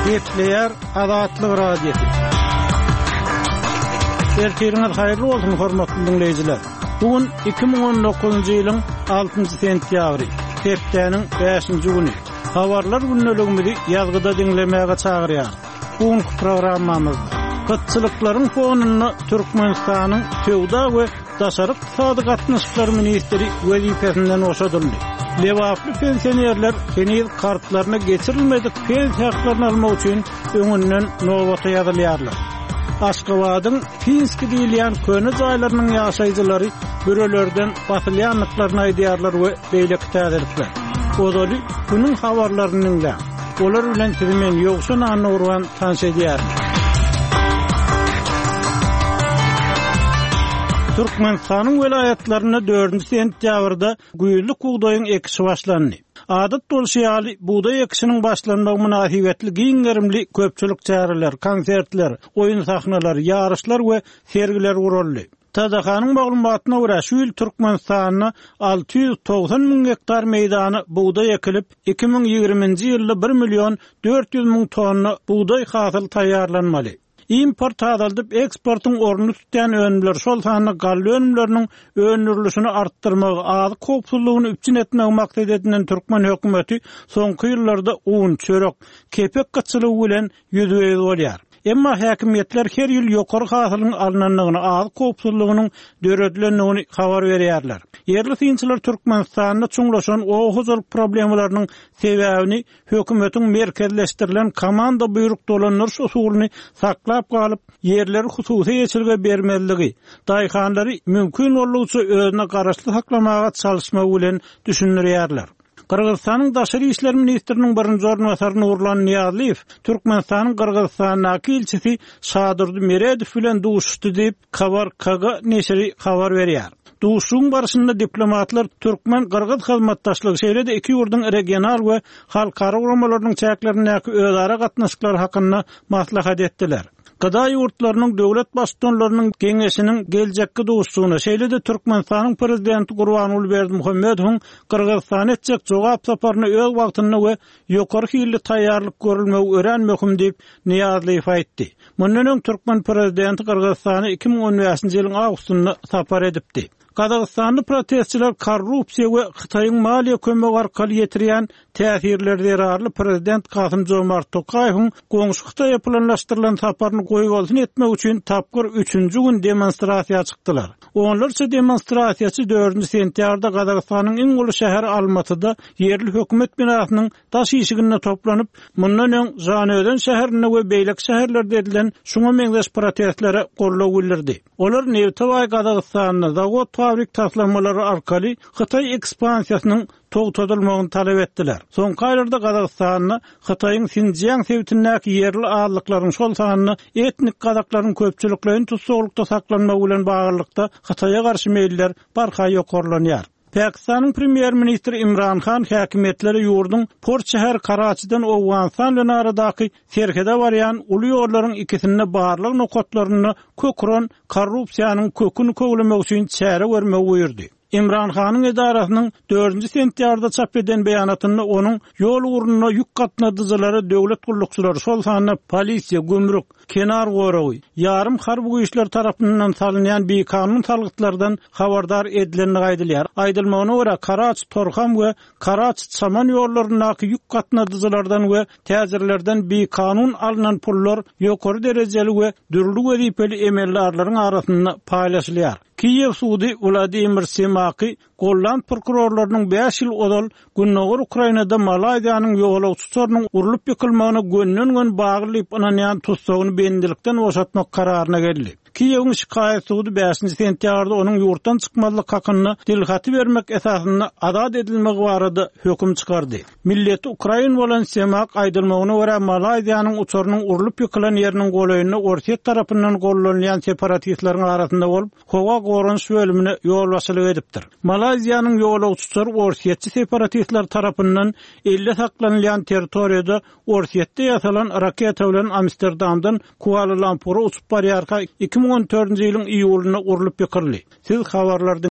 Gepleyer Adatlyk radiosu. Erkeriňiz haýyrly bolsun hormatly dinleýijiler. Bugün 2019-njy ýylyň 6-njy sentýabry, hepdeniň 5-nji güni. Habarlar günneligimizi ýazgyda dinlemäge çagyrýar. Bugünkü programmamyzda Qıtçılıklaryň fonuny Türkmenistanyň Tewda we Daşaryk iqtisady gatnaşyklary ministri wezipesinden oşadyldy. Lewaply pensionerler kenil kartlaryna geçirilmedik pensiya haklaryny almak üçin öňünden nowata ýazylýarlar. Aşgabatyň Pinski diýilýän köne jaýlarynyň ýaşaýjylary börelerden batylýanlyklaryny aýdýarlar we beýle täzirler. Ozaly bunun habarlaryny dinlä. Olar bilen timen ýoksa nany urwan tanşedýär. Türkmenistanyň welayatlaryna 4-nji sentýabrda güýlük buğdaýyň ekişi başlandy. Adat bolşaýaly buğday ekişiniň başlanmagy münasibetli giňerimli köpçülik çäreler, konsertler, oýun sahnalary, ýaryşlar we sergiler guruldy. Tadahanyň maglumatyna görä şu ýyl Türkmenistanyna 690 000 hektar meýdany buğday ekilip 2020-nji ýylda 1.400.000 tonna buğday hasyl taýýarlanmaly. Import azalyp eksportyň ornuny tutýan önümler şol sanyny gally önümleriniň önürlüsini artdyrmagy, azyk howpsuzlygyny üpçün etmek maksat edilen Türkmen hökümeti soňky ýyllarda un, çörek, kepek gıçylygy bilen ýüzüňe bolýar. Emma häkimetler her ýyl ýokary hasylyň alnanlygyny, azyk howpsuzlygynyň döredilenligini habar berýärler. Yerli synçylar Türkmenistanyna çuňlaşan oğuzlyk problemlarynyň sebäbini hökümetiň merkezleşdirilen komanda buyruk dolanýar usulyny saklap galyp, yerleri hususy ýeçilge bermeligi, daýhanlary mümkin bolýança özüne garaşly saklamaga çalışmagy bilen düşünýärler. Kırgızstanyň daşary işler ministriniň birinji ornwasary Nurlan Niyazliýew Türkmenistanyň Kırgızstanyň ilçisi Şadyrdy Meredow bilen duşdy diýip KG neşri habar berýär. Duşuň barşynda diplomatlar Türkmen-Kırgız hyzmatdaşlygy şeýlede iki ýurduň regional we halkara uramalarynyň çäklerine özara gatnaşyklary hakynda maslahat etdiler. Gıda ýurtlarynyň döwlet başçylarynyň geňeşiniň geljekki duşsugyna şeýlede Türkmenistanyň prezidenti Gurbanuly Berdimuhammedowyň Kırgızstana etjek jogap saparyny öz wagtyna we ýokary hilli taýýarlyk görülmegi örenmekim diýip Niyazliýew aýtdy. Mundan öň Türkmen prezidenti Kırgızstana 2015-nji ýylyň awgustynda sapar edipdi. Kazakstanlı protestçiler korrupsiya we Xitayň maliýe kömegi arkaly ýetirýän täsirleri zararly prezident Kasym-Jomart Tokaýewiň goňşy Xitayga planlaşdyrylan saparyny goýgolsyn etmek üçin tapgyr 3-nji gün demonstrasiýa çykdylar. Onlarça demonstrasiýaçy 4-nji sentýarda Kazakstanyň iň uly şäheri Almatyda yerli hökümet binasynyň daş işigine toplanyp, mundan öň Janöden şäherine we beýlek şäherlerde edilen şuňa meňzeş protestlere gollap bildirdi. Olar Newtow Kazakstanyna zawod fabrik taslammalary arkaly Xitay ekspansiýasynyň togtadylmagyny talap etdiler. Soňky aýlarda Kazakstanyna Xitayň Xinjiang sebitindäki yerli azlyklaryň şol sanyny etnik kazaklaryň köpçüliklerini tutsaglykda saklanmagy bilen baglykda Xitayga garşy meýiller barha ýokarlanýar. Pakistanyň premier ministri Imran Khan häkimetleri ýurduň port şäher Karaçydan Owganistan bilen aradaky serhede barýan uly ýollaryň ikisinde barlyk nokatlaryny köküren korrupsiýanyň köküni köwlemek üçin çäre görmek buyurdy. İmran Khanyň edarasynyň 4-nji sentýarda çap eden beýanatyny onuň ýol urunyna ýük gatnaşyklary döwlet gullukçylary şol sanyna polisiýa, gümrük, kenar goragy, ýarym harby güýçler tarapyndan salynýan bir kanun talgytlardan habardar edilenini aýdylýar. Aýdylmagyna görä Karaç, Torham we Karaç saman ýollarynyňky ýük gatnaşyklardan we täzirlerden bir kanun alynan pullar ýokary derejeli we dürli wezipeli emellerleriň arasynda paýlaşylýar. Kiyev sudy Vladimir Semaki Golland prokurorlarynyň 5 ýyl odal Günnäger Ukrainada Malaýzyanyň ýogalawçylarynyň urulyp ýykylmagyna gönnün baglyp ananýan tutsagyny bendilikden boşatmak kararyna geldi. Kiyewiň şikaýet sudy 5-nji sentýarda onuň ýurtdan çykmalyk hakyny dilhati bermek esasynda azad edilmegi barada höküm çykardy. Milleti Ukrain bolan Semak aýdylmagyna görä Malaýzyanyň uçurynyň urulyp ýykylan ýeriniň golaýyny Orsiýet tarapyndan gollanýan separatistleriň arasynda bolup, howa gorunç bölümine ýol başlyk edipdir. Malaýzyanyň ýogalawçylary Orsiýetçi separatistler tarapyndan 50 saklanýan territoriýada Orsiýetde ýasalan raketa bilen Amsterdamdan Kuala Lumpura uçup barýarka 2014-nji ýylyň iýulyna urulyp ýykyldy. Siz habarlarda